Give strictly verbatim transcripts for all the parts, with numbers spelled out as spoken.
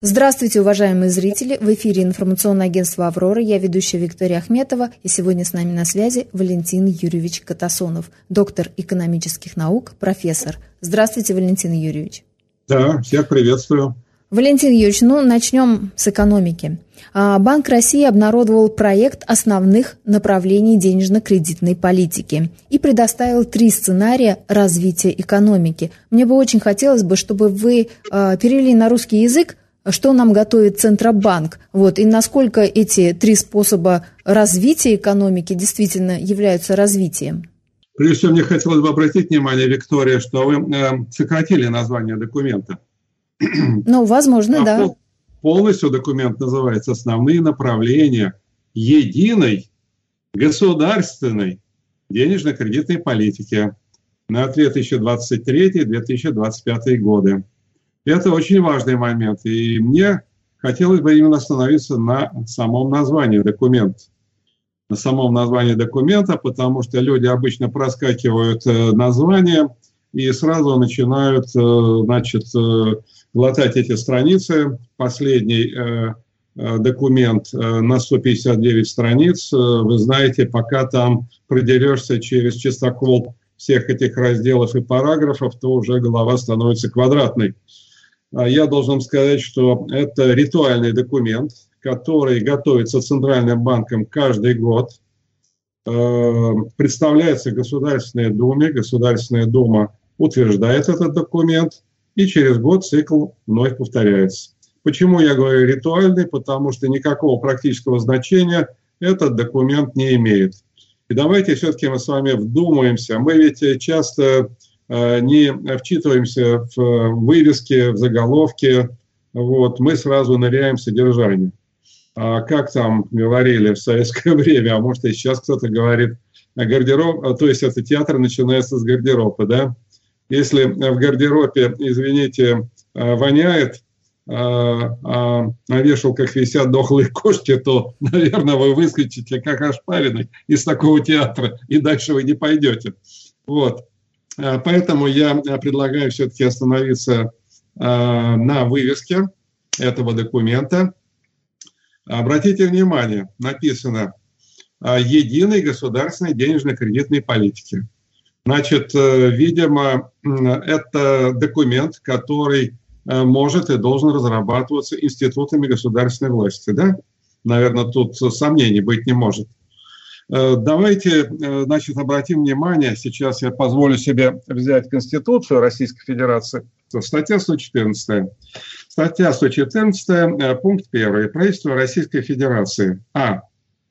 Здравствуйте, уважаемые зрители! В эфире информационное агентство «Аврора». Я ведущая Виктория Ахметова. И сегодня с нами на связи Валентин Юрьевич Катасонов, доктор экономических наук, профессор. Здравствуйте, Валентин Юрьевич. Да, всех приветствую. Валентин Юрьевич, ну начнем с экономики. Банк России обнародовал проект основных направлений денежно-кредитной политики и предоставил три сценария развития экономики. Мне бы очень хотелось бы, чтобы вы перевели на русский язык, что нам готовит Центробанк, вот, и насколько эти три способа развития экономики действительно являются развитием. Прежде всего, мне хотелось бы обратить внимание, Виктория, что вы э, сократили название документа. Ну, возможно, а да. Пол, полностью документ называется «Основные направления единой государственной денежно-кредитной политики на две тысячи двадцать третий — две тысячи двадцать пятый годы». Это очень важный момент, и мне хотелось бы именно остановиться на самом названии документа. На самом названии документа, потому что люди обычно проскакивают название и сразу начинают, значит, глотать эти страницы. Последний документ на сто пятьдесят девять страниц, вы знаете, пока там продерешься через чистокол всех этих разделов и параграфов, то уже голова становится квадратной. Я должен сказать, что это ритуальный документ, который готовится Центральным банком каждый год, представляется Государственной Думе, Государственная Дума утверждает этот документ, и через год цикл вновь повторяется. Почему я говорю ритуальный? Потому что никакого практического значения этот документ не имеет. И давайте все-таки мы с вами вдумаемся. Мы ведь часто не вчитываемся в вывески, в заголовки, вот, мы сразу ныряем в содержание. А как там говорили в советское время, а может и сейчас кто-то говорит, гардероб, то есть это театр начинается с гардероба, да? Если в гардеробе, извините, воняет, а на вешалках висят дохлые кошки, то, наверное, вы выскочите как ошпаренный из такого театра, и дальше вы не пойдете. Вот. Поэтому я предлагаю все-таки остановиться на вывеске этого документа. Обратите внимание, написано «Единой государственной денежно-кредитной политики». Значит, видимо, это документ, который может и должен разрабатываться институтами государственной власти. Да? Наверное, тут сомнений быть не может. Давайте, значит, обратим внимание, сейчас я позволю себе взять Конституцию Российской Федерации, статья сто четырнадцать. Статья сто четырнадцать, пункт первый. Правительство Российской Федерации. А.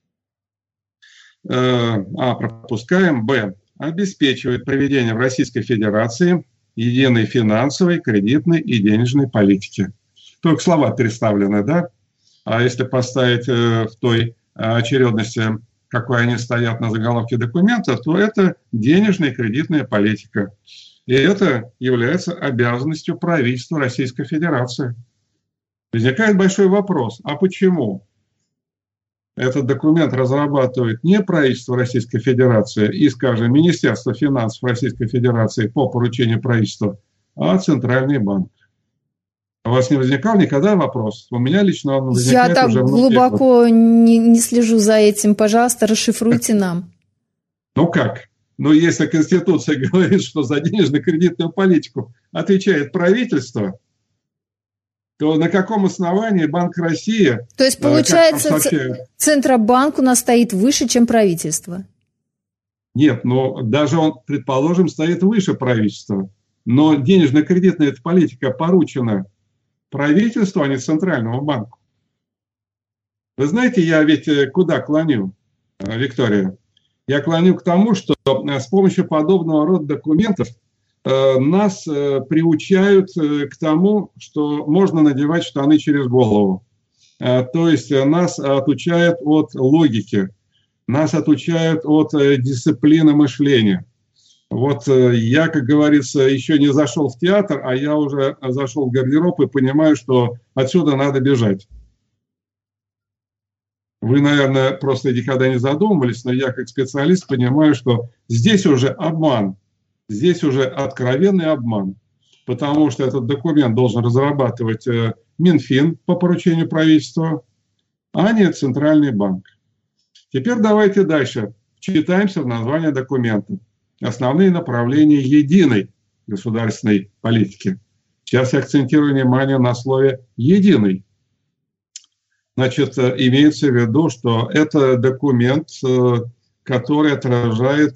А пропускаем. Б. Обеспечивает проведение в Российской Федерации единой финансовой, кредитной и денежной политики. Только слова переставлены, да? А если поставить в той очередности, какой они стоят на заголовке документа, то это денежная и кредитная политика. И это является обязанностью правительства Российской Федерации. Возникает большой вопрос, а почему этот документ разрабатывает не правительство Российской Федерации и, скажем, Министерство финансов Российской Федерации по поручению правительства, а Центральный банк? У вас не возникал никогда вопрос? У меня лично он возникает. Я так уже глубоко не, не слежу за этим. Пожалуйста, расшифруйте нам. Ну как? Ну, если Конституция говорит, что за денежно-кредитную политику отвечает правительство, то на каком основании Банк России... То есть, получается, Центробанк у нас стоит выше, чем правительство? Нет, но даже он, предположим, стоит выше правительства. Но денежно-кредитная политика поручена правительству, а не Центральному банку. Вы знаете, я ведь куда клоню, Виктория? Я клоню к тому, что с помощью подобного рода документов нас приучают к тому, что можно надевать штаны через голову. То есть нас отучают от логики, нас отучают от дисциплины мышления. Вот я, как говорится, еще не зашел в театр, а я уже зашел в гардероб и понимаю, что отсюда надо бежать. Вы, наверное, просто никогда не задумывались, но я, как специалист, понимаю, что здесь уже обман, здесь уже откровенный обман, потому что этот документ должен разрабатывать Минфин по поручению правительства, а не Центральный банк. Теперь давайте дальше вчитаемся в название документа. Основные направления единой государственной политики. Сейчас я акцентирую внимание на слове «единый». Значит, имеется в виду, что это документ, который отражает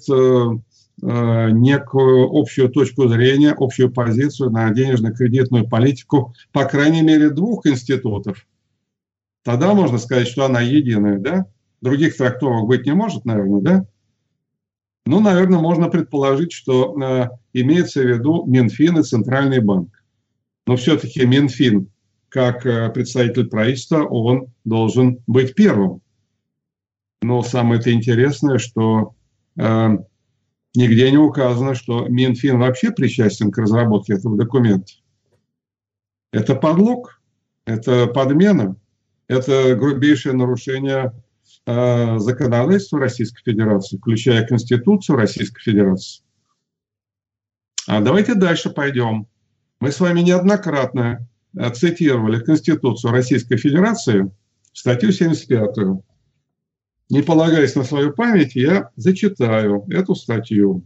некую общую точку зрения, общую позицию на денежно-кредитную политику, по крайней мере, двух институтов. Тогда можно сказать, что она единая, да? Других трактовок быть не может, наверное, да? Ну, наверное, можно предположить, что э, имеется в виду Минфин и Центральный банк. Но все-таки Минфин, как э, представитель правительства, он должен быть первым. Но самое-то интересное, что э, нигде не указано, что Минфин вообще причастен к разработке этого документа. Это подлог, это подмена, это грубейшее нарушение законодательства Российской Федерации, включая Конституцию Российской Федерации. А давайте дальше пойдем. Мы с вами неоднократно цитировали Конституцию Российской Федерации, статью семьдесят пятую. Не полагаясь на свою память, я зачитаю эту статью.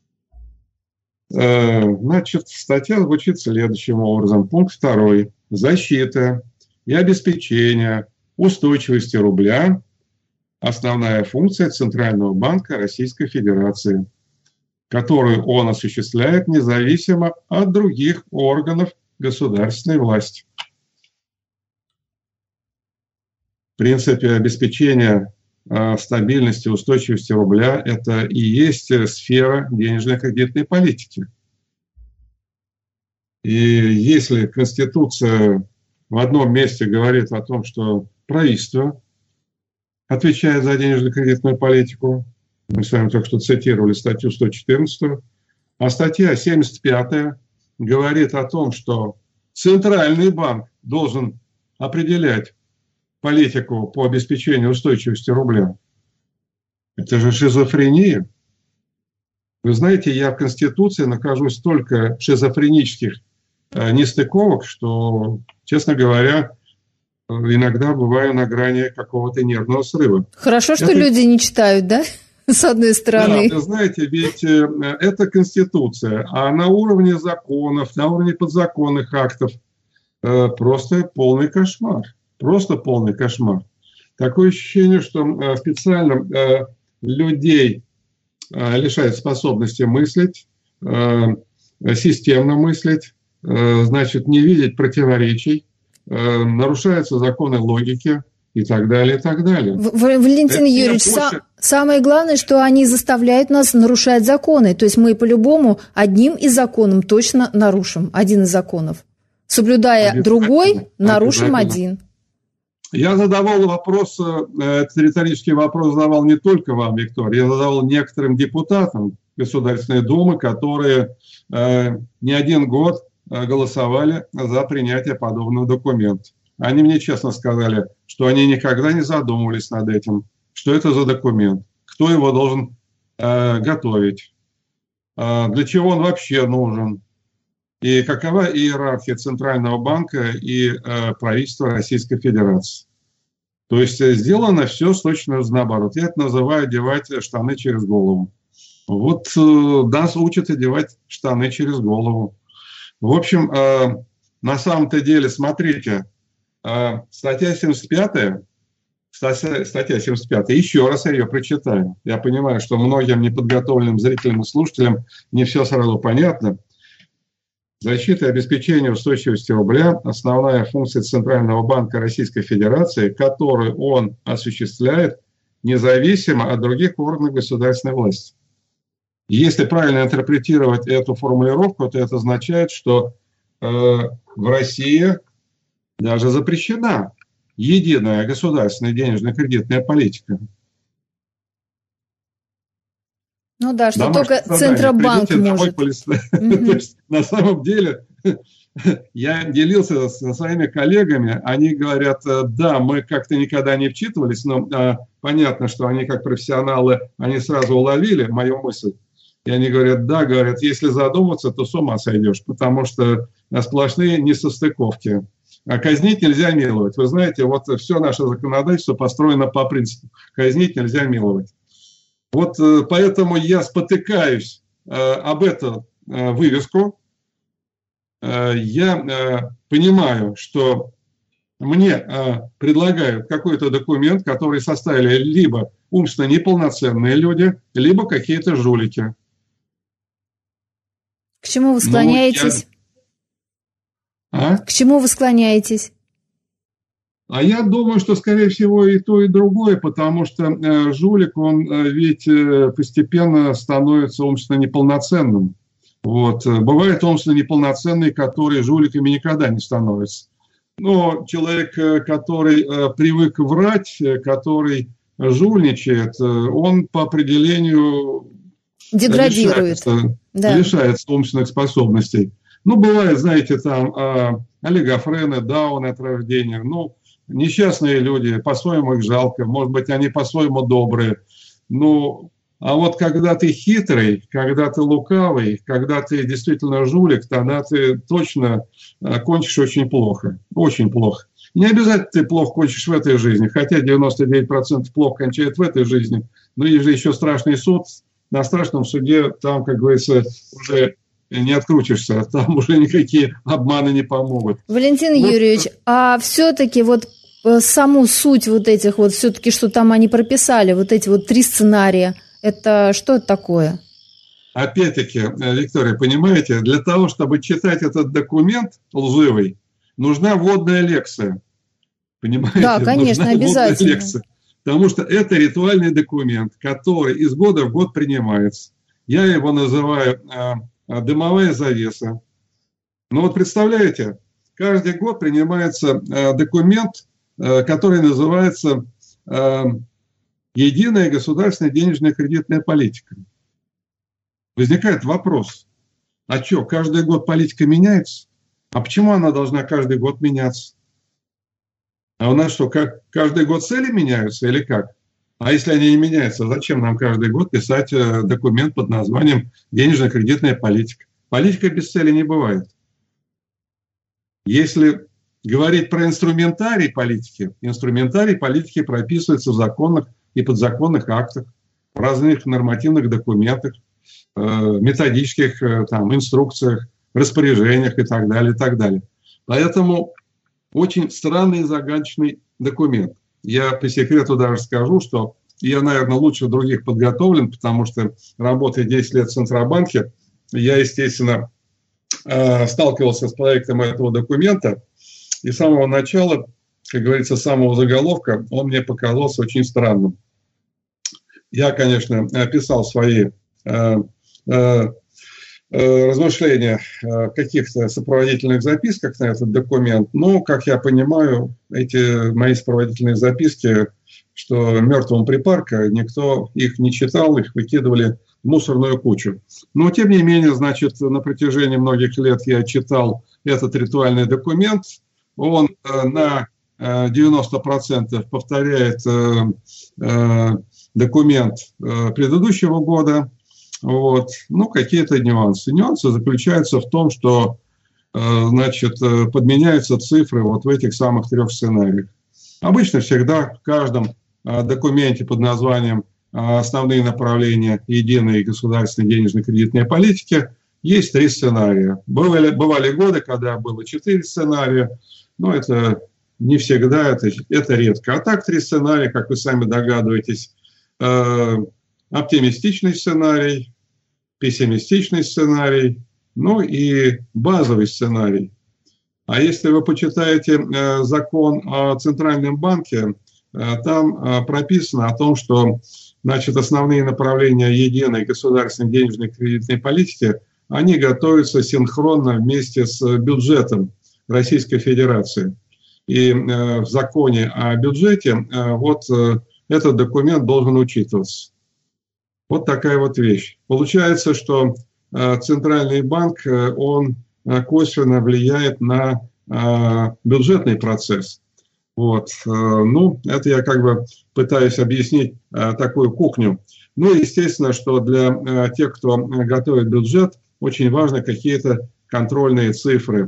Значит, статья звучит следующим образом. Пункт второй. Защита и обеспечение устойчивости рубля – основная функция Центрального банка Российской Федерации, которую он осуществляет независимо от других органов государственной власти. В принципе, обеспечение э, стабильности и устойчивости рубля – это и есть сфера денежно-кредитной политики. И если Конституция в одном месте говорит о том, что правительство отвечает за денежно-кредитную политику. Мы с вами только что цитировали статью сто четырнадцать. А статья семьдесят пятая говорит о том, что Центральный банк должен определять политику по обеспечению устойчивости рубля. Это же шизофрения. Вы знаете, я в Конституции нахожу столько шизофренических нестыковок, что, честно говоря, иногда бываю на грани какого-то нервного срыва. Хорошо, что это... люди не читают, да? С одной стороны. Да, вы знаете, ведь это Конституция, а на уровне законов, на уровне подзаконных актов просто полный кошмар. Просто полный кошмар. Такое ощущение, что специально людей лишают способности мыслить, системно мыслить, значит, не видеть противоречий, нарушаются законы логики и так далее, и так далее. Валентин Это Юрьевич, са- самое главное, что они заставляют нас нарушать законы. То есть мы по-любому одним из законов точно нарушим, один из законов. Соблюдая другой, нарушим один. Я задавал вопрос, этот риторический вопрос задавал не только вам, Виктория, я задавал некоторым депутатам Государственной Думы, которые э, не один год голосовали за принятие подобного документа. Они мне честно сказали, что они никогда не задумывались над этим, что это за документ, кто его должен э, готовить, э, для чего он вообще нужен, и какова иерархия Центрального банка и э, правительства Российской Федерации. То есть сделано все точно наоборот. Я это называю одевать штаны через голову. Вот э, нас учат одевать штаны через голову. В общем, э, на самом-то деле, смотрите, э, статья семьдесят пятая, статья, статья семьдесят пятая, еще раз я ее прочитаю. Я понимаю, что многим неподготовленным зрителям и слушателям не все сразу понятно. Защита и обеспечение устойчивости рубля – основная функция Центрального банка Российской Федерации, которую он осуществляет независимо от других органов государственной власти. И если правильно интерпретировать эту формулировку, то это означает, что э, в России даже запрещена единая государственная денежно-кредитная политика. Ну да, что Домашнее только Центробанк может. Mm-hmm. То есть, на самом деле, я делился со своими коллегами, они говорят, да, мы как-то никогда не вчитывались, но а, понятно, что они как профессионалы, они сразу уловили мою мысль. И они говорят, да, говорят, если задуматься, то с ума сойдешь, потому что сплошные несостыковки. казнить нельзя миловать. Вы знаете, вот все наше законодательство построено по принципу казнить нельзя миловать. Вот поэтому я спотыкаюсь об эту вывеску. Я понимаю, что мне предлагают какой-то документ, который составили либо умственно неполноценные люди, либо какие-то жулики. К чему вы склоняетесь? Ну, я... а? К чему вы склоняетесь? А я думаю, что, скорее всего, и то, и другое, потому что э, жулик, он э, ведь э, постепенно становится умственно неполноценным. Вот. Бывают умственно неполноценные, которые жуликами никогда не становятся. Но человек, который э, привык врать, который жульничает, э, он по определению деградирует, лишается, да. лишается умственных способностей. Ну, бывает, знаете, там э, олигофрены, дауны от рождения, ну, несчастные люди, по-своему их жалко, может быть, они по-своему добрые. Ну, а вот когда ты хитрый, когда ты лукавый, когда ты действительно жулик, тогда ты точно кончишь очень плохо, очень плохо. Не обязательно ты плохо кончишь в этой жизни, хотя девяносто девять процентов плохо кончают в этой жизни, но есть же еще страшный суд. На страшном суде там, как говорится, уже не открутишься, там уже никакие обманы не помогут. Валентин вот. Юрьевич, а все-таки вот саму суть вот этих вот, все-таки, что там они прописали, вот эти вот три сценария, это что это такое? Опять-таки, Виктория, понимаете, для того, чтобы читать этот документ лживый, нужна вводная лекция. Понимаете? Да, конечно, нужна обязательно. Вводная лекция. Потому что это ритуальный документ, который из года в год принимается. Я его называю э, дымовая завеса. Но вот представляете, каждый год принимается э, документ, э, который называется э, «Единая государственная денежная кредитная политика». Возникает вопрос, а что, каждый год политика меняется? А почему она должна каждый год меняться? А у нас что, как каждый год цели меняются или как? А если они не меняются, зачем нам каждый год писать документ под названием «Денежно-кредитная политика»? Политика без цели не бывает. Если говорить про инструментарий политики, инструментарий политики прописывается в законных и подзаконных актах, в разных нормативных документах, методических там, инструкциях, распоряжениях и так далее, и так далее. Поэтому очень странный и загадочный документ. Я по секрету даже скажу, что я, наверное, лучше других подготовлен, потому что работая десять лет в Центробанке, я, естественно, сталкивался с проектом этого документа, и с самого начала, как говорится, с самого заголовка, он мне показался очень странным. Я, конечно, описал свои размышления в каких-то сопроводительных записках на этот документ, но, как я понимаю, эти мои сопроводительные записки, что мертвым припарка, никто их не читал, их выкидывали в мусорную кучу. Но, тем не менее, значит, на протяжении многих лет я читал этот ритуальный документ, он на девяносто процентов повторяет документ предыдущего года. Вот. Ну, какие-то нюансы. Нюансы заключаются в том, что, значит, подменяются цифры вот в этих самых трех сценариях. Обычно всегда в каждом документе под названием «Основные направления единой государственной денежно-кредитной политики» есть три сценария. Бывали, бывали годы, когда было четыре сценария, но это не всегда, это, это редко. А так три сценария, как вы сами догадываетесь, оптимистичный сценарий, пессимистичный сценарий, ну и базовый сценарий. А если вы почитаете э, закон о Центральном банке, э, там э, прописано о том, что, значит, основные направления единой государственной денежной кредитной политики, они готовятся синхронно вместе с бюджетом Российской Федерации. И э, в законе о бюджете э, вот э, этот документ должен учитываться. Вот такая вот вещь. Получается, что э, Центральный банк, э, он э, косвенно влияет на э, бюджетный процесс. Вот. Э, ну, это я как бы пытаюсь объяснить э, такую кухню. Ну, естественно, что для э, тех, кто готовит бюджет, очень важны какие-то контрольные цифры.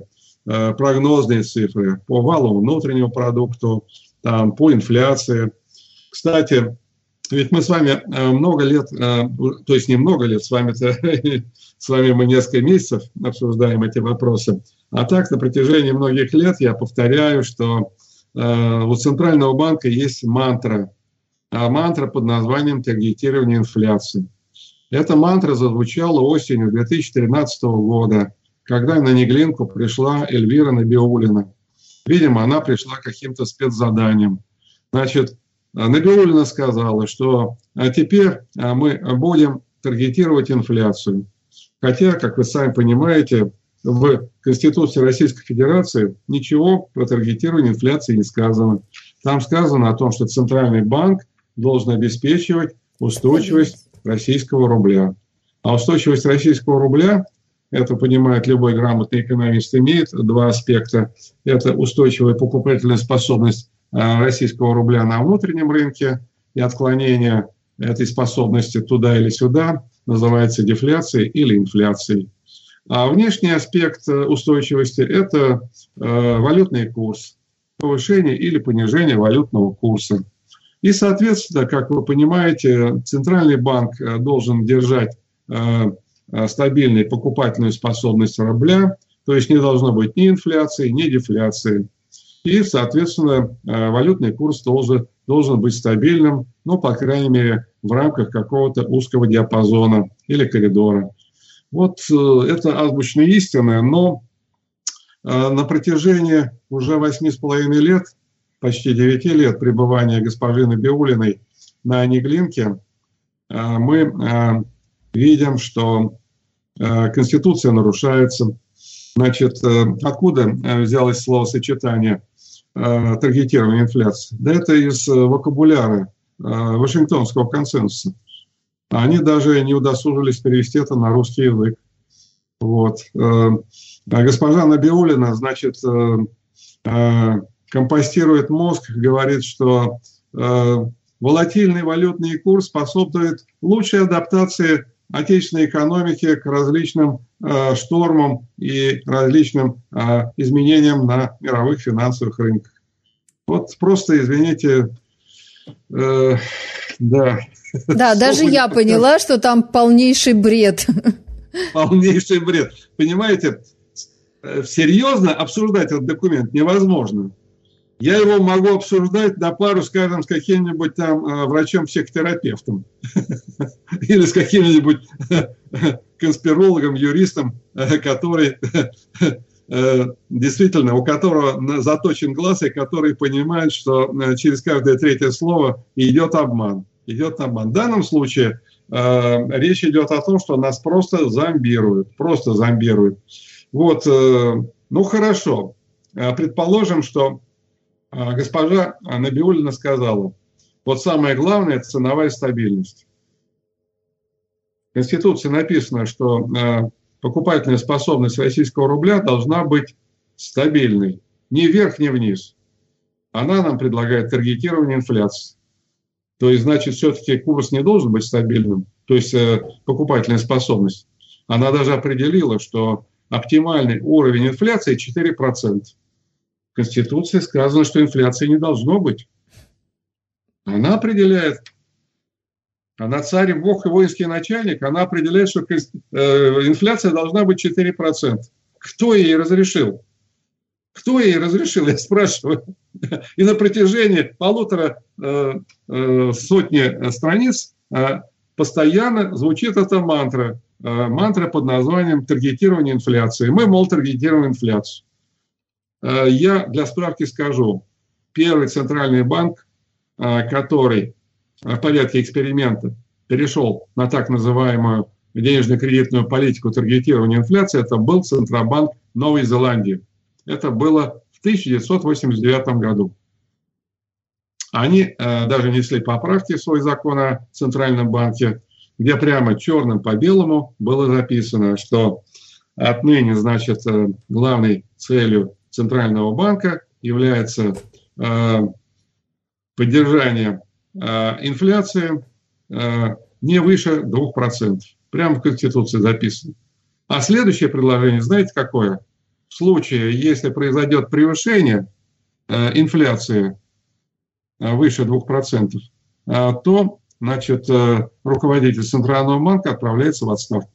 прогнозные цифры по валовому внутреннему продукту, там, по инфляции. Кстати, ведь мы с вами много лет, то есть не много лет, с вами-то, с вами мы несколько месяцев обсуждаем эти вопросы, а так на протяжении многих лет я повторяю, что у Центрального банка есть мантра, а мантра под названием таргетирование инфляции. Эта мантра зазвучала осенью две тысячи тринадцатого года, когда на Неглинку пришла Эльвира Набиуллина. Видимо, она пришла каким-то спецзаданием. Значит, Набиуллина сказала, что теперь мы будем таргетировать инфляцию. Хотя, как вы сами понимаете, в Конституции Российской Федерации ничего про таргетирование инфляции не сказано. Там сказано о том, что Центральный банк должен обеспечивать устойчивость российского рубля. А устойчивость российского рубля, это понимает любой грамотный экономист, имеет два аспекта. Это устойчивая покупательная способность российского рубля на внутреннем рынке, и отклонение этой способности туда или сюда называется дефляцией или инфляцией. А внешний аспект устойчивости – это валютный курс, повышение или понижение валютного курса. И, соответственно, как вы понимаете, Центральный банк должен держать стабильную покупательную способность рубля, то есть не должно быть ни инфляции, ни дефляции. И, соответственно, валютный курс должен, должен быть стабильным, ну, по крайней мере, в рамках какого-то узкого диапазона или коридора. Вот это азбучная истина, но на протяжении уже восьми с половиной лет, почти девяти лет пребывания госпожи Набиуллиной на Неглинке, мы видим, что Конституция нарушается. Значит, откуда взялось словосочетание таргетирование инфляции? Да это из вокабуляра Вашингтонского консенсуса. Они даже не удосужились перевести это на русский язык. Вот. Госпожа Набиуллина, значит, компостирует мозг, говорит, что волатильный валютный курс способствует лучшей адаптации отечественной экономики к различным э, штормам и различным э, изменениям на мировых финансовых рынках. Вот просто, извините, э, да. Да, даже я поняла, что там полнейший бред. Полнейший бред. Понимаете, серьезно обсуждать этот документ невозможно. Я его могу обсуждать на пару, скажем, с каким-нибудь там врачом-психотерапевтом или с каким-нибудь конспирологом, юристом, который действительно, у которого заточен глаз и который понимает, что через каждое третье слово идет обман. Идет обман. В данном случае речь идет о том, что нас просто зомбируют. Просто зомбируют. Вот, ну хорошо. Предположим, что госпожа Набиуллина сказала, вот самое главное – это ценовая стабильность. В Конституции написано, что покупательная способность российского рубля должна быть стабильной. Ни вверх, ни вниз. Она нам предлагает таргетирование инфляции. То есть, значит, все-таки курс не должен быть стабильным. То есть, покупательная способность. Она даже определила, что оптимальный уровень инфляции четыре процента. В Конституции сказано, что инфляции не должно быть. Она определяет, она царь, бог и воинский начальник, она определяет, что инфляция должна быть четыре процента. Кто ей разрешил? Кто ей разрешил, я спрашиваю. И на протяжении полутора э, э, сотни страниц э, постоянно звучит эта мантра. Э, мантра под названием таргетирование инфляции. Мы, мол, таргетируем инфляцию. Я для справки скажу, первый центральный банк, который в порядке эксперимента перешел на так называемую денежно-кредитную политику таргетирования инфляции, это был Центробанк Новой Зеландии. Это было в тысяча девятьсот восемьдесят девятом году. Они даже внесли поправки в свой закон о Центральном банке, где прямо черным по белому было записано, что отныне, значит, главной целью Центрального банка является э, поддержание э, инфляции э, не выше двух процентов. Прямо в Конституции записано. А следующее предложение, знаете, какое? в случае, если произойдет превышение э, инфляции э, выше двух процентов, э, то, значит, э, руководитель Центрального банка отправляется в отставку.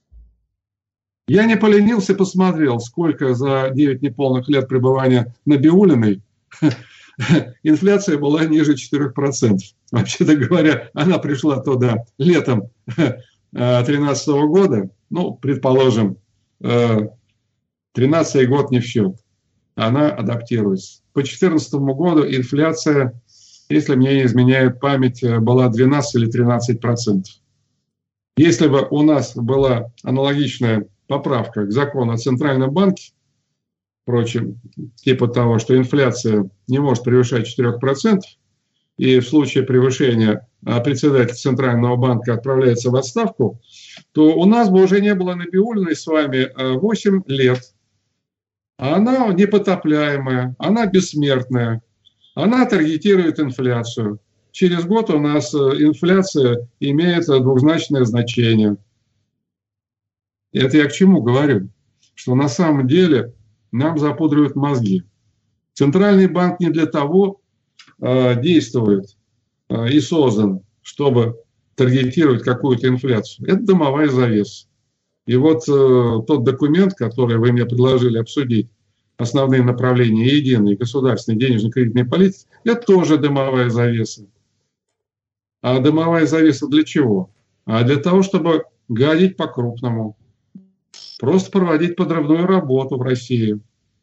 Я не поленился, посмотрел, сколько за девять неполных лет пребывания Набиуллиной инфляция была ниже четырёх процентов. Вообще-то говоря, она пришла туда летом две тысячи тринадцатого года, ну, предположим, тринадцатый год не в счет, она адаптируется. По две тысячи четырнадцатому году инфляция, если мне не изменяет память, была двенадцать или тринадцать процентов. Если бы у нас была аналогичная поправка к закону о Центральном банке, впрочем, типа того, что инфляция не может превышать четыре процента, и в случае превышения председатель Центрального банка отправляется в отставку, то у нас бы уже не было Набиуллиной с вами восемь лет. Она непотопляемая, она бессмертная, она таргетирует инфляцию. Через год у нас инфляция имеет двузначное значение. Это я к чему говорю? Что на самом деле нам запудривают мозги. Центральный банк не для того э, действует э, и создан, чтобы таргетировать какую-то инфляцию. Это дымовая завеса. И вот э, тот документ, который вы мне предложили обсудить, основные направления единой государственной денежно-кредитной политики, это тоже дымовая завеса. А дымовая завеса для чего? А для того, чтобы гадить по-крупному. Просто проводить подрывную работу в России.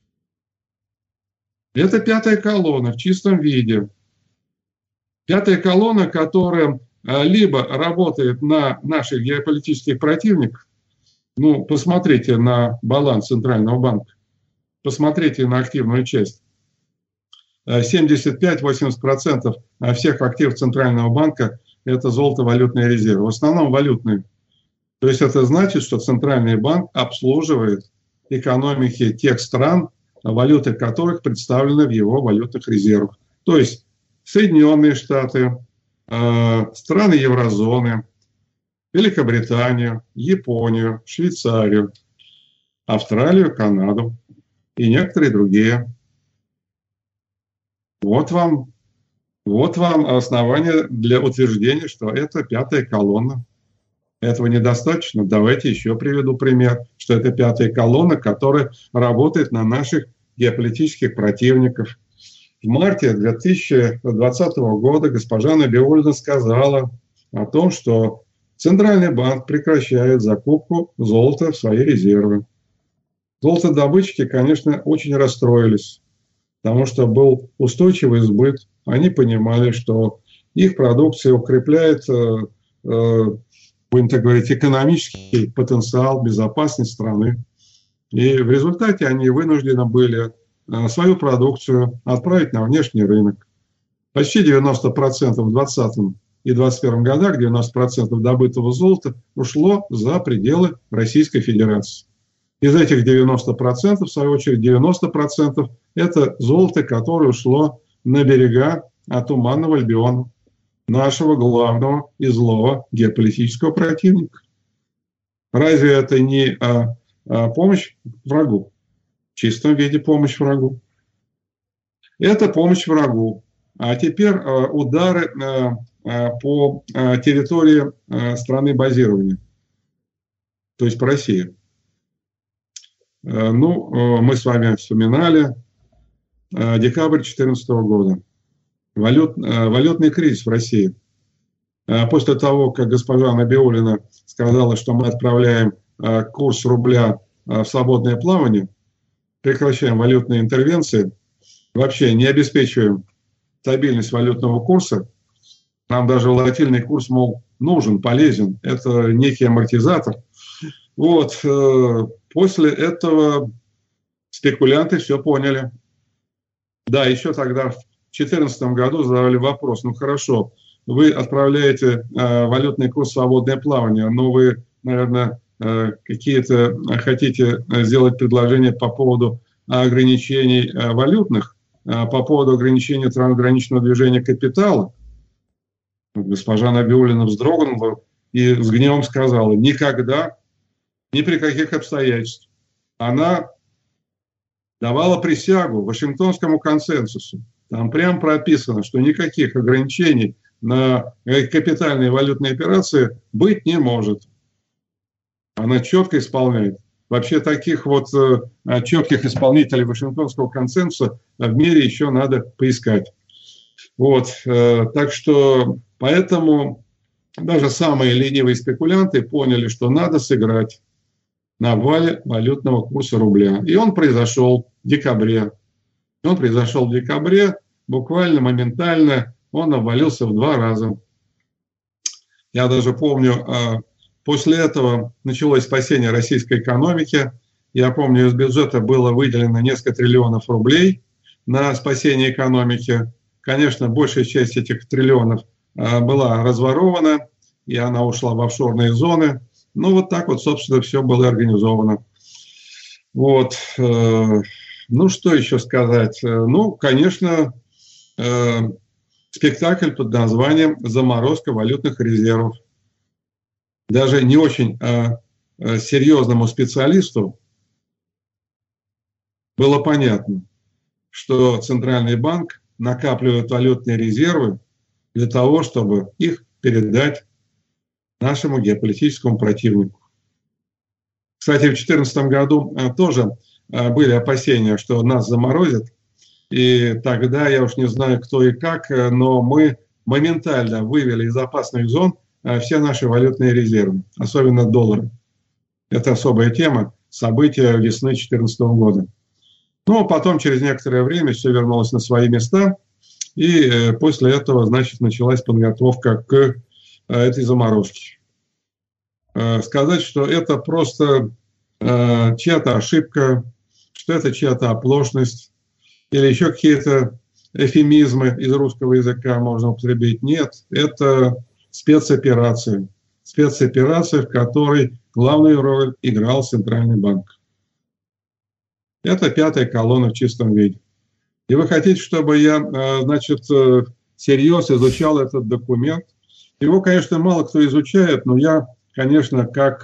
Это пятая колонна в чистом виде. Пятая колонна, которая либо работает на наших геополитических противников, ну, посмотрите на баланс Центрального банка, посмотрите на активную часть. семьдесят пять - восемьдесят процентов всех активов Центрального банка – это золото-валютные резервы, в основном валютные. То есть это значит, что Центральный банк обслуживает экономики тех стран, валюты которых представлены в его валютных резервах. То есть Соединенные Штаты, страны еврозоны, Великобританию, Японию, Швейцарию, Австралию, Канаду и некоторые другие. Вот вам, вот вам основание для утверждения, что это пятая колонна. Этого недостаточно. Давайте еще приведу пример, что это пятая колонна, которая работает на наших геополитических противников. В марте две тысячи двадцатого года госпожа Набиуллина сказала о том, что Центральный банк прекращает закупку золота в свои резервы. Золотодобытчики, конечно, очень расстроились, потому что был устойчивый сбыт. Они понимали, что их продукция укрепляет, будем так говорить, экономический потенциал, безопасность страны. И в результате они вынуждены были свою продукцию отправить на внешний рынок. Почти девяносто процентов в двадцатом и двадцать первом годах, девяносто процентов добытого золота ушло за пределы Российской Федерации. Из этих девяноста процентов, в свою очередь, девяносто процентов это золото, которое ушло на берега Туманного Альбиона, нашего главного и злого геополитического противника. Разве это не а, а, помощь врагу? В чистом виде помощь врагу. Это помощь врагу. А теперь а, удары а, а, по а, территории а, страны базирования, то есть по России. А, ну, а, мы с вами вспоминали а, декабрь две тысячи четырнадцатого года. Валют, валютный кризис в России. После того, как госпожа Набиуллина сказала, что мы отправляем курс рубля в свободное плавание, прекращаем валютные интервенции, вообще не обеспечиваем стабильность валютного курса, нам даже волатильный курс, мол, нужен, полезен, это некий амортизатор. Вот, после этого спекулянты все поняли. Да, еще тогда в две тысячи четырнадцатом году задавали вопрос: ну хорошо, вы отправляете э, валютный курс в свободное плавание, но вы, наверное, э, какие-то хотите сделать предложения по поводу ограничений э, валютных, э, по поводу ограничения трансграничного движения капитала. Госпожа Набиуллина вздрогнула и с гневом сказала: никогда, ни при каких обстоятельствах. Она давала присягу Вашингтонскому консенсусу. Там прям прописано, что никаких ограничений на капитальные валютные операции быть не может. Она четко исполняет. Вообще таких вот э, четких исполнителей Вашингтонского консенсуса в мире еще надо поискать. Вот, э, так что поэтому даже самые ленивые спекулянты поняли, что надо сыграть на обвале валютного курса рубля. И он произошел в декабре. Он произошел в декабре, буквально моментально он обвалился в два раза. Я даже помню, э, после этого началось спасение российской экономики. Я помню, из бюджета было выделено несколько триллионов рублей на спасение экономики. Конечно, большая часть этих триллионов была разворована, и она ушла в офшорные зоны. Ну, вот так вот, собственно, все было организовано. Вот. Ну, что еще сказать? Ну, конечно, спектакль под названием «Заморозка валютных резервов». Даже не очень серьезному специалисту было понятно, что Центральный банк накапливает валютные резервы для того, чтобы их передать нашему геополитическому противнику. Кстати, в две тысячи четырнадцатом году тоже были опасения, что нас заморозят. И тогда, я уж не знаю, кто и как, но мы моментально вывели из опасных зон все наши валютные резервы, особенно доллары. Это особая тема, события весны две тысячи четырнадцатого года. Ну, а потом, через некоторое время, все вернулось на свои места, и после этого, значит, началась подготовка к этой заморозке. Сказать, что это просто чья-то ошибка, что это чья-то оплошность, или еще какие-то эвфемизмы из русского языка можно употребить. Нет, это спецоперация. Спецоперация, в которой главную роль играл Центральный банк. Это пятая колонна в чистом виде. И вы хотите, чтобы я, значит, всерьез изучал этот документ? Его, конечно, мало кто изучает, но я, конечно, как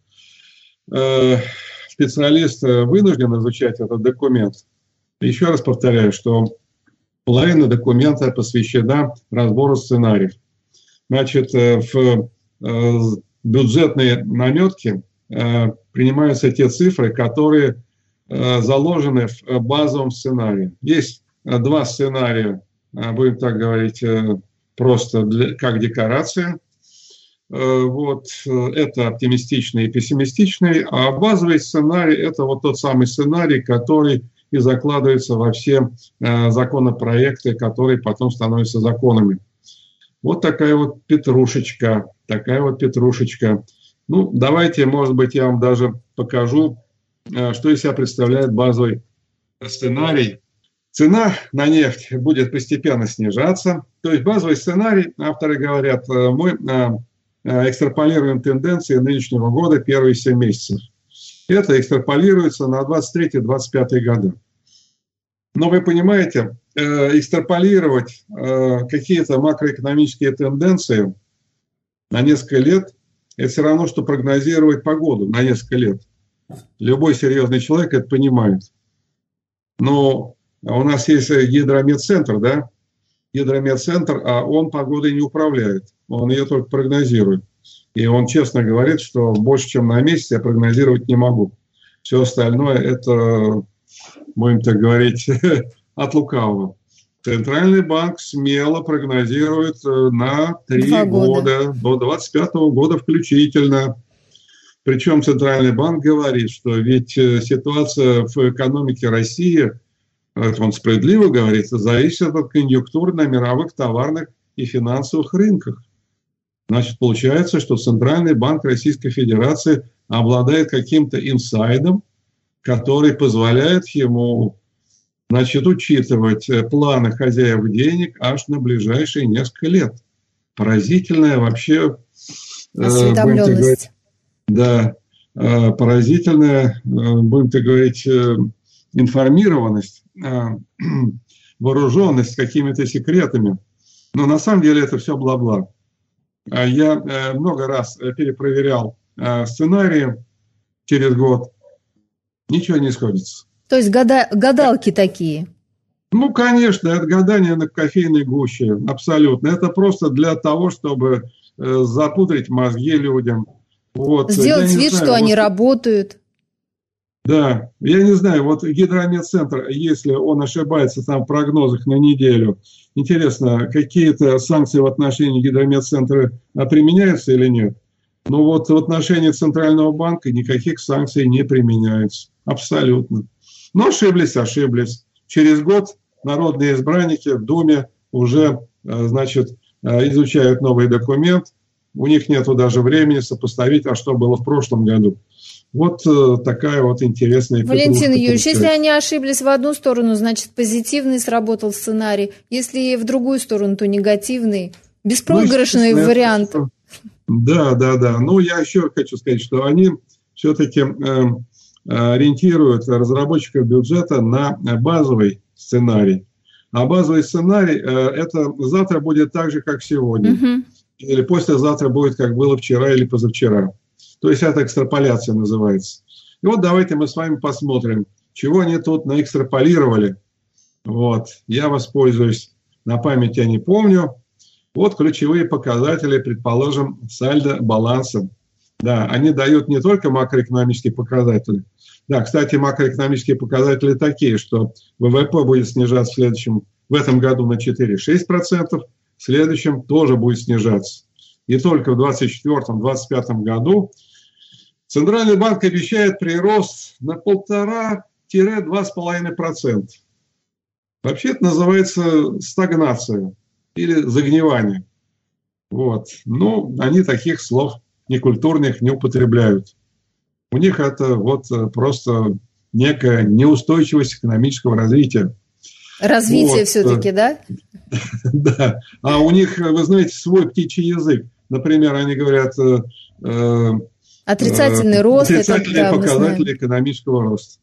специалист вынужден изучать этот документ. Еще раз повторяю, что половина документа посвящена разбору сценариев. Значит, в бюджетные наметки принимаются те цифры, которые заложены в базовом сценарии. Есть два сценария, будем так говорить, просто для, как декорация. Вот, это оптимистичный и пессимистичный, а базовый сценарий – это вот тот самый сценарий, который и закладывается во все законопроекты, которые потом становятся законами. Вот такая вот петрушечка, такая вот петрушечка. Ну, давайте, может быть, я вам даже покажу, что из себя представляет базовый сценарий. Цена на нефть будет постепенно снижаться. То есть базовый сценарий, авторы говорят, мы экстраполируем тенденции нынешнего года первые семь месяцев. Это экстраполируется на двадцать третий — двадцать пятый годы. Но вы понимаете, экстраполировать какие-то макроэкономические тенденции на несколько лет – это все равно, что прогнозировать погоду на несколько лет. Любой серьезный человек это понимает. Но у нас есть гидрометцентр, да? Гидрометцентр, а он погодой не управляет. Он ее только прогнозирует. И он честно говорит, что больше, чем на месяц я прогнозировать не могу. Все остальное это, будем так говорить, от лукавого. Центральный банк смело прогнозирует на три года, до двадцать пятого года включительно. Причем Центральный банк говорит, что ведь ситуация в экономике России, он справедливо говорит, зависит от конъюнктуры на мировых товарных и финансовых рынках. Значит, получается, что Центральный банк Российской Федерации обладает каким-то инсайдом, который позволяет ему, значит, учитывать планы хозяев денег аж на ближайшие несколько лет. Поразительная вообще... Осведомленность. Да, поразительная, будем так говорить, информированность, вооруженность какими-то секретами. Но на самом деле это все бла-бла. Я много раз перепроверял сценарии через год. Ничего не сходится. То есть года, гадалки такие? Ну, конечно, это гадание на кофейной гуще, абсолютно. Это просто для того, чтобы э, запудрить мозги людям. Вот. Сделать вид, знаю, что вот, они работают. Да, я не знаю, вот Гидрометцентр, если он ошибается там в прогнозах на неделю, интересно, какие-то санкции в отношении Гидрометцентра применяются или нет? Ну вот в отношении Центрального банка никаких санкций не применяется. Абсолютно. Но ошиблись, ошиблись. Через год народные избранники в Думе уже, значит, изучают новый документ. У них нет даже времени сопоставить, а что было в прошлом году. Вот такая вот интересная петрушка. Валентин Юрьевич, если они ошиблись в одну сторону, значит, позитивный сработал сценарий. Если в другую сторону, то негативный. Беспроигрышный ну, вариант. Это, да, да, да. Ну, я еще хочу сказать, что они все-таки э, ориентируют разработчиков бюджета на базовый сценарий. А базовый сценарий, э, это завтра будет так же, как сегодня. Угу. Или послезавтра будет, как было вчера или позавчера. То есть это экстраполяция называется. И вот давайте мы с вами посмотрим, чего они тут наэкстраполировали. Вот. Я воспользуюсь, на память я не помню. Вот ключевые показатели, предположим, сальдо баланса. Да, они дают не только макроэкономические показатели. Да, кстати, макроэкономические показатели такие, что ВВП будет снижаться в следующем, в этом году на четыре целых шесть десятых процента, в следующем тоже будет снижаться. И только в двадцать четвёртом — двадцать пятом году Центральный банк обещает прирост на полтора — два с половиной процента. Вообще это называется стагнация или загнивание. Вот. Но они таких слов некультурных не употребляют. У них это вот просто некая неустойчивость экономического развития. Развитие вот. Все-таки, да? Да. А у них, вы знаете, свой птичий язык. Например, они говорят... Э, отрицательный э, рост. Отрицательные это, да, показатели экономического роста.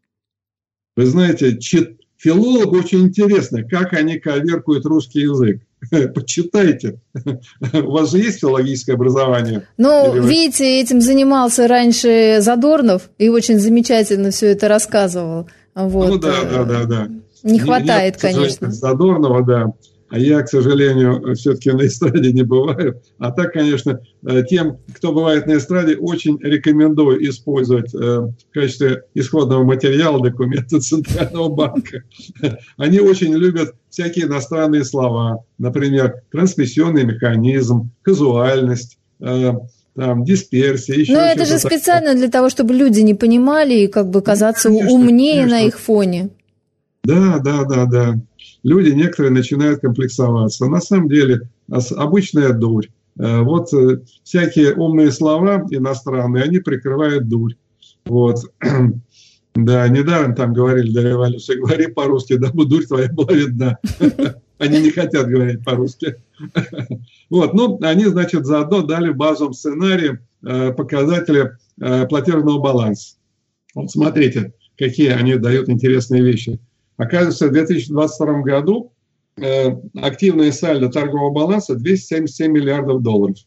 Вы знаете, чит, филологу очень интересно, как они коверкуют русский язык. Почитайте. У вас же есть филологическое образование? Ну, вы... видите, этим занимался раньше Задорнов и очень замечательно все это рассказывал. Вот. Ну да, да, да, да. Не хватает, Нет, конечно. Задорнова, да. А я, к сожалению, все-таки на эстраде не бываю. А так, конечно, тем, кто бывает на эстраде, очень рекомендую использовать в качестве исходного материала документы Центрального банка. Они очень любят всякие иностранные слова. Например, трансмиссионный механизм, казуальность, там, дисперсия. Еще Но это же специально для того, чтобы люди не понимали и как бы казаться ну, конечно, умнее конечно. На их фоне. Да, да, да, да. Люди некоторые начинают комплексоваться. На самом деле обычная дурь. Вот всякие умные слова иностранные, они прикрывают дурь. Вот. Да, недаром там говорили до революции, говори по-русски, дабы дурь твоя была видна. Они не хотят говорить по-русски. Вот, ну, они, значит, заодно дали в базовом сценарии показатели платежного баланса. Вот смотрите, какие они дают интересные вещи. Оказывается, в две тысячи двадцать втором году э, активное сальдо торгового баланса двести семьдесят семь миллиардов долларов.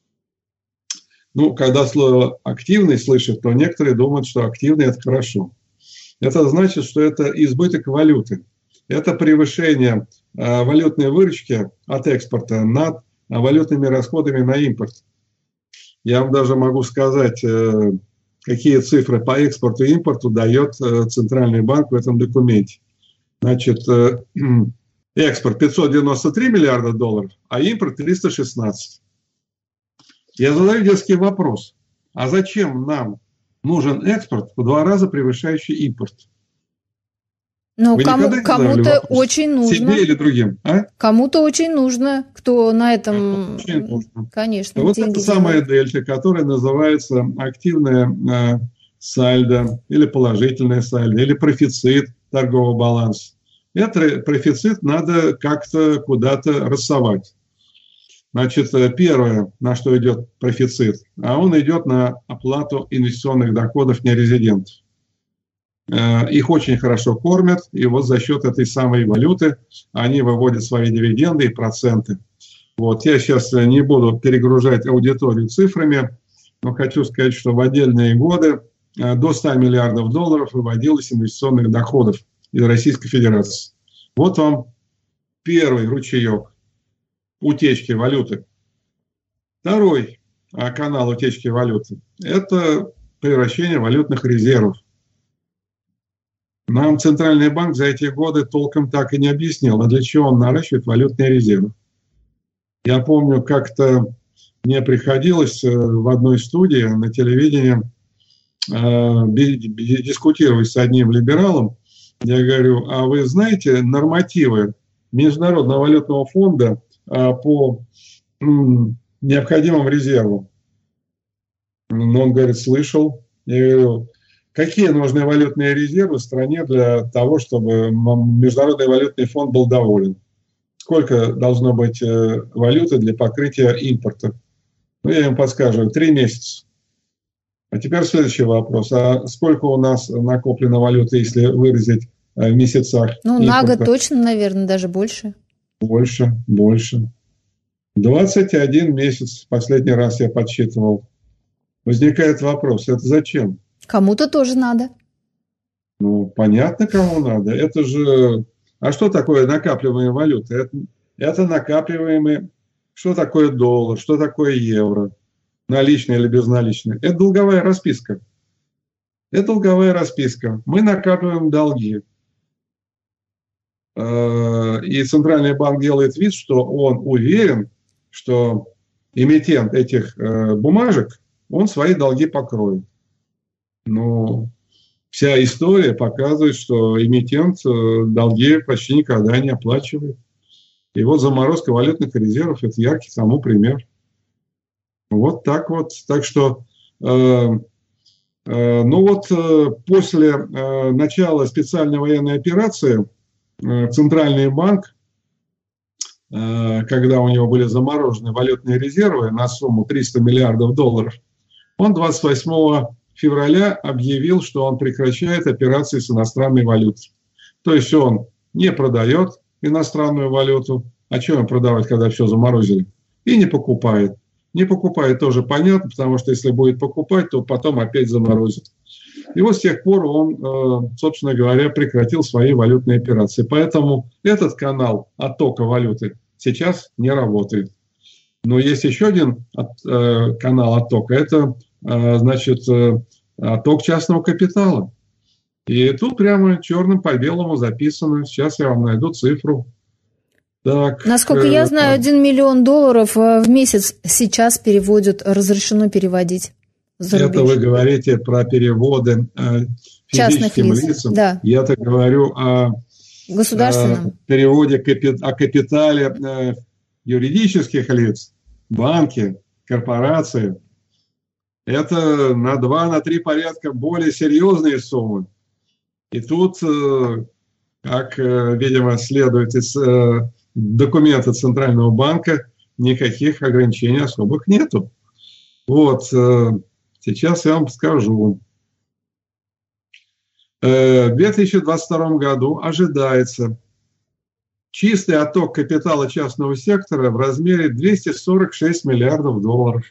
Ну, когда слово «активный» слышат, то некоторые думают, что активный – это хорошо. Это значит, что это избыток валюты. Это превышение э, валютной выручки от экспорта над валютными расходами на импорт. Я вам даже могу сказать, э, какие цифры по экспорту и импорту дает э, Центральный банк в этом документе. Значит, экспорт пятьсот девяносто три миллиарда долларов, а импорт триста шестнадцать. Я задаю детский вопрос. А зачем нам нужен экспорт в два раза превышающий импорт? Ну, кому, кому-то очень нужно. Себе или другим? А? Кому-то очень нужно, кто на этом... Очень нужно. Конечно. Вот это самая дельта, которая называется активная э, сальдо, или положительная сальдо, или профицит торгового баланса. Этот профицит надо как-то куда-то рассовать. Значит, первое, на что идет профицит, а он идет на оплату инвестиционных доходов нерезидентов. Их очень хорошо кормят, и вот за счет этой самой валюты они выводят свои дивиденды и проценты. Вот. Я сейчас не буду перегружать аудиторию цифрами, но хочу сказать, что в отдельные годы до ста миллиардов долларов выводилось инвестиционных доходов из Российской Федерации. Вот вам первый ручеек утечки валюты. Второй канал утечки валюты – это превращение валютных резервов. Нам Центральный банк за эти годы толком так и не объяснил, а для чего он наращивает валютные резервы. Я помню, как-то мне приходилось в одной студии на телевидении э, дискутировать с одним либералом. Я говорю, а вы знаете нормативы Международного валютного фонда э, по м, необходимым резервам? Ну, он говорит, слышал. Я говорю, какие нужны валютные резервы стране для того, чтобы Международный валютный фонд был доволен? Сколько должно быть валюты для покрытия импорта? Ну, я им подскажу, три месяца. А теперь следующий вопрос. А сколько у нас накоплено валюты, если выразить в месяцах Ну, импорта? на год точно, наверное, даже больше. Больше, больше. двадцать один месяц, последний раз я подсчитывал. Возникает вопрос, это зачем? Кому-то тоже надо. Ну, понятно, кому надо. Это же... А что такое накапливаемые валюты? Это, это накапливаемые... Что такое доллар? Что такое евро? Наличные или безналичные? Это долговая расписка. Это долговая расписка. Мы накапливаем долги. И Центральный банк делает вид, что он уверен, что эмитент этих бумажек, он свои долги покроет. Но вся история показывает, что эмитент долги почти никогда не оплачивает. И вот заморозка валютных резервов – это яркий тому пример. Вот так вот. Так что, э, э, ну вот э, после э, начала специальной военной операции э, Центральный банк, э, когда у него были заморожены валютные резервы на сумму триста миллиардов долларов, он двадцать восьмого февраля объявил, что он прекращает операции с иностранной валютой. То есть он не продает иностранную валюту, а что им продавать, когда все заморозили, и не покупает. Не покупает тоже понятно, потому что если будет покупать, то потом опять заморозит. И вот с тех пор он, собственно говоря, прекратил свои валютные операции. Поэтому этот канал оттока валюты сейчас не работает. Но есть еще один канал оттока, это, значит, отток частного капитала. И тут прямо черным по белому записано. Сейчас я вам найду цифру. Так, насколько я знаю, один миллион долларов в месяц сейчас переводят, разрешено переводить за рубеж. Это вы говорите про переводы э, физическим лиц. лицам. Да. Я-то говорю о государственном. Э, переводе капи- о капитале э, юридических лиц, банки, корпорации. Это на два, на три порядка более серьезные суммы. И тут, э, как, э, видимо, следует из э, документа Центрального банка, никаких ограничений особых нету. Вот, сейчас я вам скажу. В две тысячи двадцать втором году ожидается чистый отток капитала частного сектора в размере двести сорок шесть миллиардов долларов.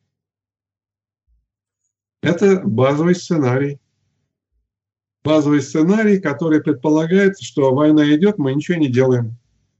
Это базовый сценарий. Базовый сценарий, который предполагает, что война идет, мы ничего не делаем.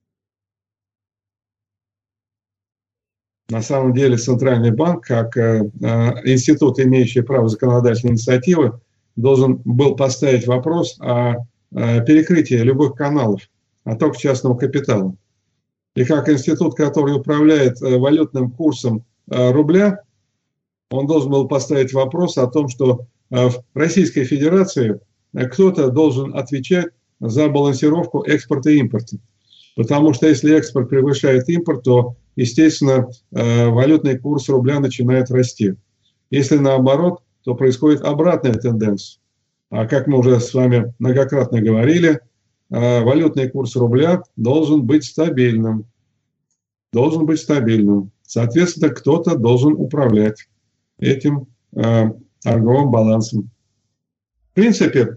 На самом деле Центральный банк, как э, институт, имеющий право законодательной инициативы, должен был поставить вопрос о, о перекрытии любых каналов оттока частного капитала. И как институт, который управляет э, валютным курсом э, рубля, он должен был поставить вопрос о том, что э, в Российской Федерации кто-то должен отвечать за балансировку экспорта и импорта. Потому что если экспорт превышает импорт, то, естественно, валютный курс рубля начинает расти. Если наоборот, то происходит обратная тенденция. А как мы уже с вами многократно говорили, валютный курс рубля должен быть стабильным. Должен быть стабильным. Соответственно, кто-то должен управлять этим торговым балансом. В принципе,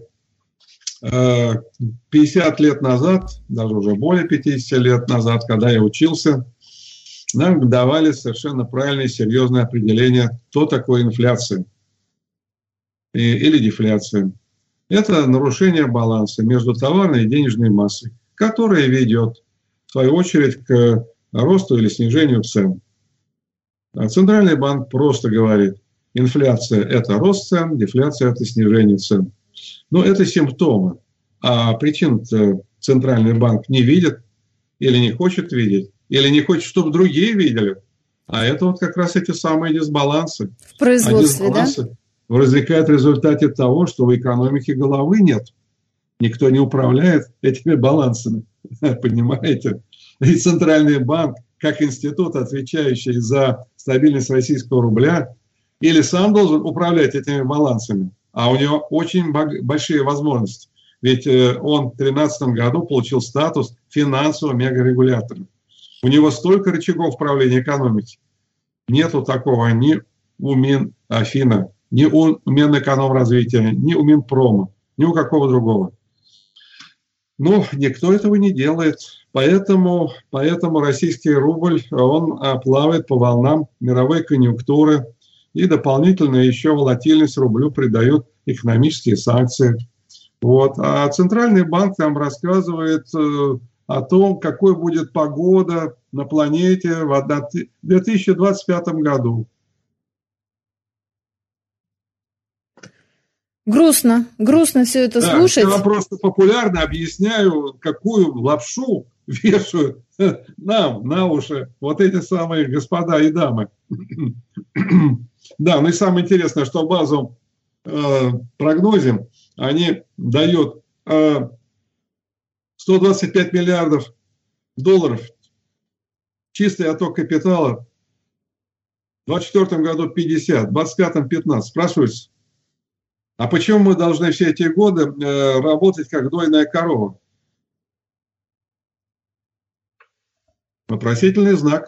пятьдесят лет назад, даже уже более пятидесяти лет назад, когда я учился, нам давали совершенно правильное и серьезное определение, что такое инфляция. или дефляция. Это нарушение баланса между товарной и денежной массой, которое ведет, в свою очередь, к росту или снижению цен. А Центральный банк просто говорит, инфляция – это рост цен, дефляция – это снижение цен. Но это симптомы. А причин Центральный банк не видит или не хочет видеть, или не хочет, чтобы другие видели. А это вот как раз эти самые дисбалансы. В производстве, а дисбалансы да? возникают в результате того, что в экономике головы нет. Никто не управляет этими балансами. Понимаете? И Центральный банк, как институт, отвечающий за стабильность российского рубля, или сам должен управлять этими балансами, а у него очень большие возможности. Ведь он в две тысячи тринадцатом году получил статус финансового мегарегулятора. У него столько рычагов управления экономикой. Нету такого ни у Минфина, ни у Минэкономразвития, ни у Минпрома, ни у какого другого. Но никто этого не делает. Поэтому, поэтому российский рубль, он плавает по волнам мировой конъюнктуры. И дополнительно еще волатильность рублю придают экономические санкции. Вот. А Центральный банк нам рассказывает э, о том, какой будет погода на планете в две тысячи двадцать пятом году. Грустно, грустно все это да, слушать. Я просто популярно объясняю, какую лапшу вешают нам на уши вот эти самые господа и дамы. Да, ну и самое интересное, что в базовом э, прогнозе они дают э, сто двадцать пять миллиардов долларов чистый отток капитала, в двадцать четвёртом году пятьдесят, в двадцать пятом пятнадцать. Спрашивается, а почему мы должны все эти годы э, работать как дойная корова? Вопросительный знак.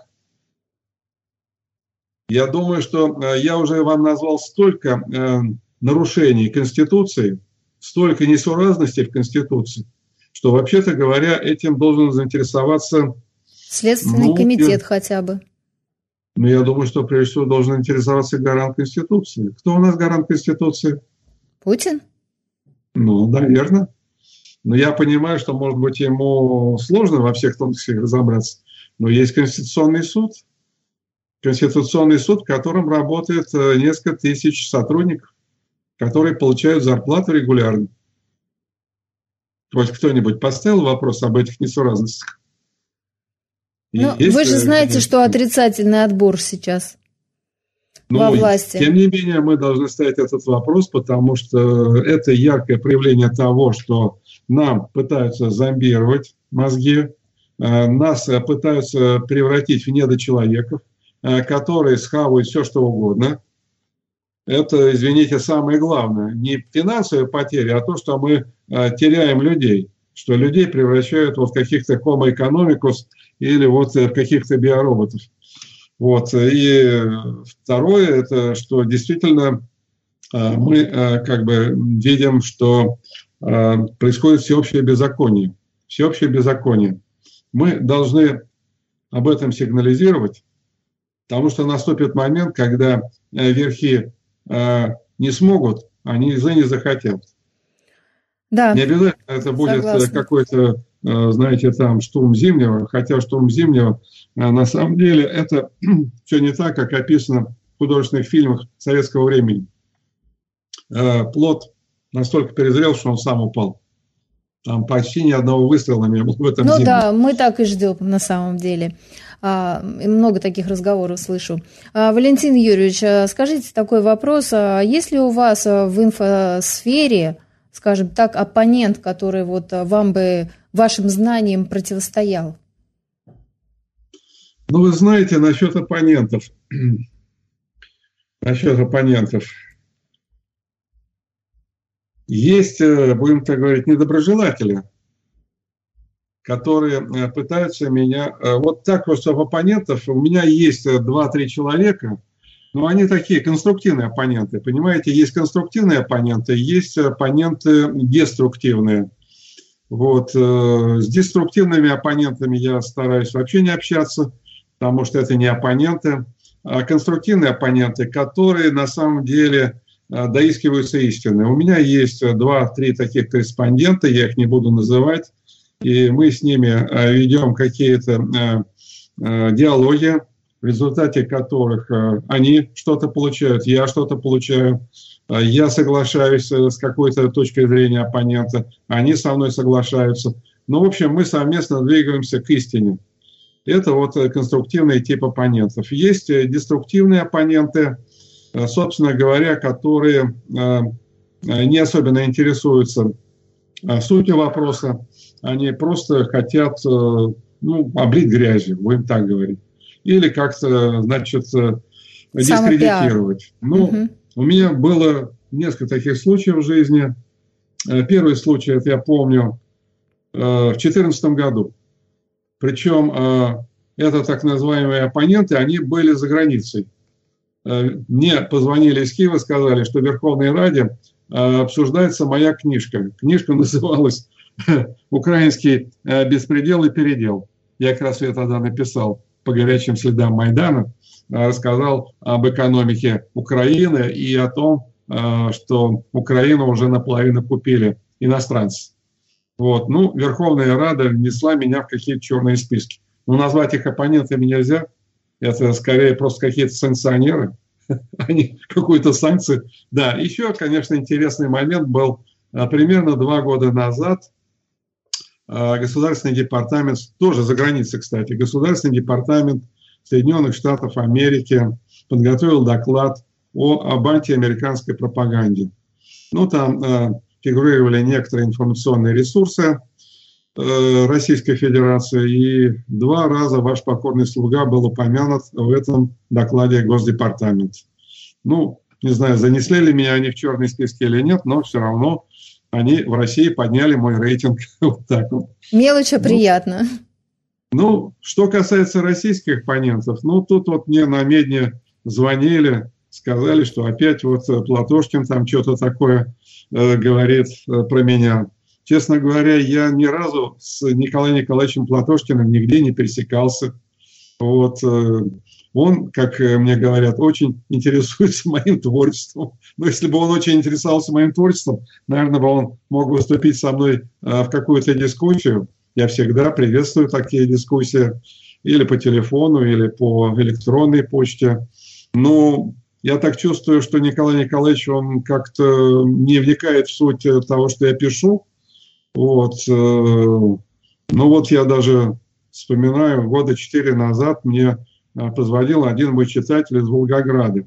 Я думаю, что я уже вам назвал столько э, нарушений Конституции, столько несуразностей в Конституции, что, вообще-то говоря, этим должен заинтересоваться... Следственный ну, комитет я, хотя бы. Ну, я думаю, что, прежде всего, должен интересоваться гарант Конституции. Кто у нас гарант Конституции? Путин? Ну, наверное. Но я понимаю, что, может быть, ему сложно во всех тонкостях разобраться. Но есть Конституционный суд. Конституционный суд, в котором работает несколько тысяч сотрудников, которые получают зарплату регулярно. Хоть кто-нибудь поставил вопрос об этих несуразностях? Ну, вы же знаете, что отрицательный отбор сейчас ну, во власти. Тем не менее, мы должны ставить этот вопрос, потому что это яркое проявление того, что нам пытаются зомбировать мозги, нас пытаются превратить в недочеловеков, которые схавают все, что угодно. Это, извините, самое главное. Не финансовые потери, а то, что мы теряем людей. Что людей превращают вот в каких-то homo economicus или вот в каких-то биороботов. Вот. И второе, это что действительно мы как бы видим, что происходит всеобщее беззаконие. Всеобщее беззаконие. Мы должны об этом сигнализировать, потому что наступит момент, когда верхи не смогут, они не захотят. Да, не обязательно это будет согласна. какой-то, знаете, там штурм Зимнего, хотя штурм Зимнего на самом деле это все не так, как описано в художественных фильмах советского времени. Плод настолько перезрел, что он сам упал. Там почти ни одного выстрела не было в этом Ну зимнем. да, мы так и ждем на самом деле. А, много таких разговоров слышу. А, Валентин Юрьевич, скажите такой вопрос. А есть ли у вас в инфосфере, скажем так, оппонент, который вот вам бы вашим знаниям противостоял? Ну, вы знаете, насчет оппонентов. Насчет оппонентов. Есть, будем так говорить, недоброжелатели, которые пытаются меня... Вот так вот, что оппонентов, у меня есть два-три человека, но они такие конструктивные оппоненты, понимаете? Есть конструктивные оппоненты, есть оппоненты деструктивные. Вот. С деструктивными оппонентами я стараюсь вообще не общаться, потому что это не оппоненты, а конструктивные оппоненты, которые на самом деле доискиваются истины. У меня есть два-три таких корреспондента, я их не буду называть, и мы с ними ведем какие-то диалоги, в результате которых они что-то получают, я что-то получаю, я соглашаюсь с какой-то точкой зрения оппонента, они со мной соглашаются. Ну, в общем, мы совместно двигаемся к истине. Это вот конструктивный тип оппонентов. Есть деструктивные оппоненты, собственно говоря, которые не особенно интересуются сутью вопроса, они просто хотят, ну, облить грязью, будем так говорить, или как-то, значит, дискредитировать. Ну, угу. У меня было несколько таких случаев в жизни. Первый случай, это я помню, в две тысячи четырнадцатом году. Причем это так называемые оппоненты, они были за границей. Мне позвонили из Киева, сказали, что в Верховной Раде обсуждается моя книжка. Книжка называлась «Украинский беспредел и передел». Я как раз ее тогда написал по горячим следам Майдана, рассказал об экономике Украины и о том, что Украину уже наполовину купили иностранцы. Вот. Ну, Верховная Рада внесла меня в какие-то черные списки. Но назвать их оппонентами нельзя. Это скорее просто какие-то санкционеры, а не какую-то санкцию. Да, еще, конечно, интересный момент был. Примерно два года назад Государственный департамент, тоже за границей, кстати, Государственный департамент Соединенных Штатов Америки подготовил доклад о, об антиамериканской пропаганде. Ну, там э, фигурировали некоторые информационные ресурсы э, Российской Федерации, и два раза ваш покорный слуга был упомянут в этом докладе Госдепартамента. Ну, не знаю, занесли ли меня они в черные списки или нет, но все равно они в России подняли мой рейтинг. Вот так вот. Мелочь, а приятно. Ну, что касается российских оппонентов, ну, тут вот мне на Медне звонили, сказали, что опять вот Платошкин там что-то такое э, говорит э, про меня. Честно говоря, я ни разу с Николаем Николаевичем Платошкиным нигде не пересекался. Вот, э, он, как мне говорят, очень интересуется моим творчеством. Но если бы он очень интересовался моим творчеством, наверное, бы он мог выступить со мной э, в какую-то дискуссию. Я всегда приветствую такие дискуссии или по телефону, или по электронной почте. Но я так чувствую, что Николай Николаевич, он как-то не вникает в суть того, что я пишу. Вот. Ну вот я даже вспоминаю, года четыре назад мне позвонил один мой читатель из Волгограда.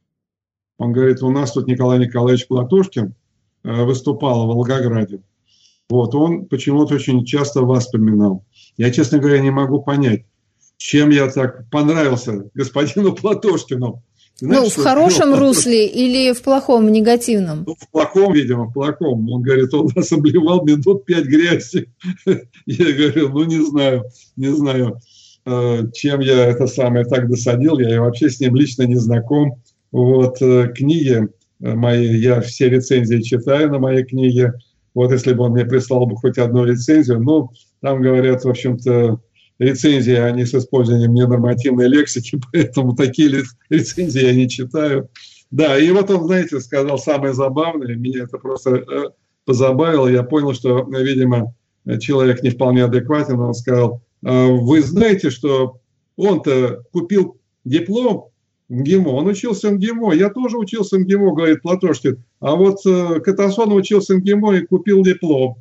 Он говорит, у нас тут Николай Николаевич Платошкин выступал в Волгограде. Вот, он почему-то очень часто вас вспоминал. Я, честно говоря, не могу понять, чем я так понравился господину Платошкину. Знаете, ну, в хорошем что... русле или в плохом, в негативном? Ну, в плохом, видимо, в плохом. Он говорит, он нас обливал минут пять грязи. Я говорю, ну, не знаю, не знаю, чем я это самое так досадил. Я вообще с ним лично не знаком. Вот, книги мои, я все рецензии читаю на мои книги. Вот если бы он мне прислал бы хоть одну рецензию, ну, там говорят, в общем-то, рецензии, они с использованием ненормативной лексики, поэтому такие рецензии я не читаю. Да, и вот он, знаете, сказал самое забавное, меня это просто позабавило, я понял, что, видимо, человек не вполне адекватен, он сказал, вы знаете, что он-то купил диплом в ГИМО, он учился в ГИМО, я тоже учился в ГИМО, говорит Платошкин, а вот э, Катасон учился в ГИМО и купил диплом.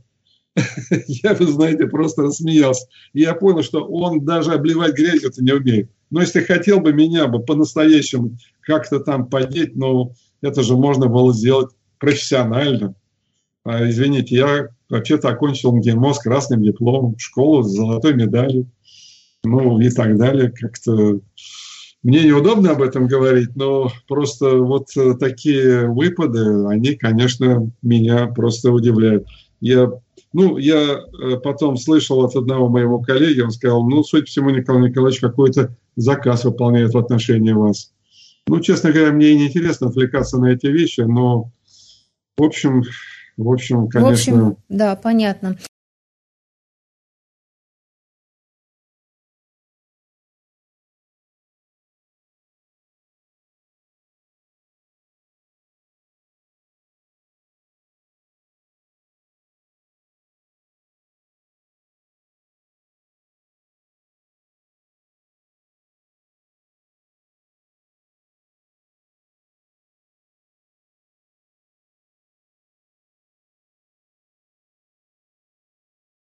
Я, вы знаете, просто рассмеялся. И я понял, что он даже обливать грязью-то не умеет. Но если хотел бы меня бы по-настоящему как-то там подеть, ну, это же можно было сделать профессионально. А, извините, я вообще-то окончил ГИМО с красным дипломом, школу с золотой медалью, ну, и так далее. Как-то... Мне неудобно об этом говорить, но просто вот такие выпады, они, конечно, меня просто удивляют. Я, ну, я потом слышал от одного моего коллеги, он сказал, ну, судя по всему, Николай Николаевич какой-то заказ выполняет в отношении вас. Ну, честно говоря, мне и не интересно отвлекаться на эти вещи, но, в общем, в общем, конечно... В общем, да, понятно.